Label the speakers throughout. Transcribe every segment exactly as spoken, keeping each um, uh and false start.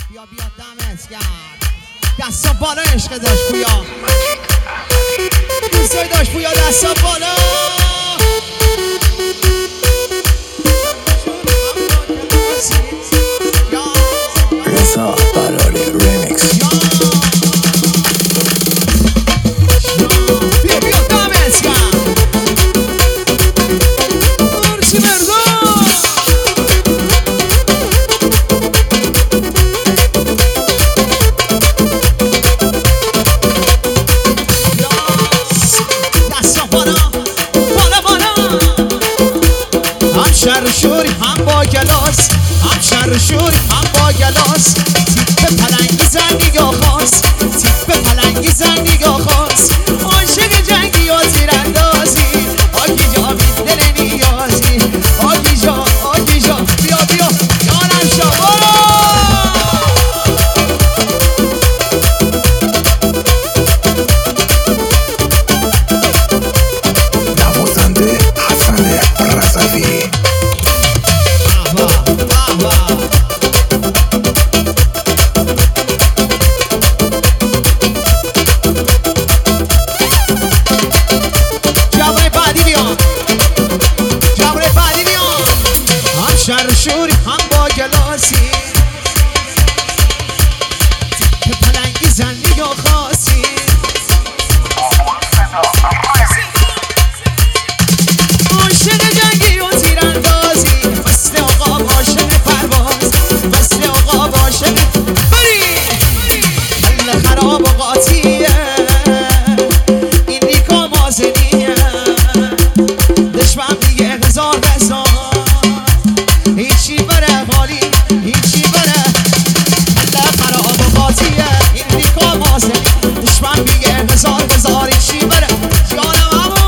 Speaker 1: بیا بیا دمت گرد. دستا بالا عشق داشت بویا، دوستای داشت بویا، دستا بالا.
Speaker 2: رضا براری ریمیکس.
Speaker 1: بیا بیا دمت گرد. مرسی مردم. شر شوری هم با گلاس، هم شر شوری هم با گلاس. تیپ پلنگی زنی یا خاص، تیپ پلنگی زنی یا خاص. عاشق جنگی و تیراندازی، آگی جا بی دل نیازی. آگی جا آگی جا بیا بیا یارم شما.
Speaker 2: نوازنده حسن رضوی.
Speaker 1: شر شوری هم با گلاسی، تیپ پلنگی زنی یا خاصی. عاشق جنگی و تیراندازی، مثل آقا عاشق پرواز، مثل آقا عاشق بری. حل خراب و قاطیه این نیکا مازنیه. دشمن میگه هزار بزار، هیچی بره حالی هیچی بره. حل خراب و قاطیه این نیکا مازنی. دشمن میگه هزار بزار هیچی بره. جانم همون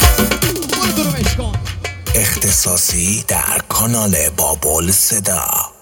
Speaker 2: اختصاصی در کانال بابل صدا.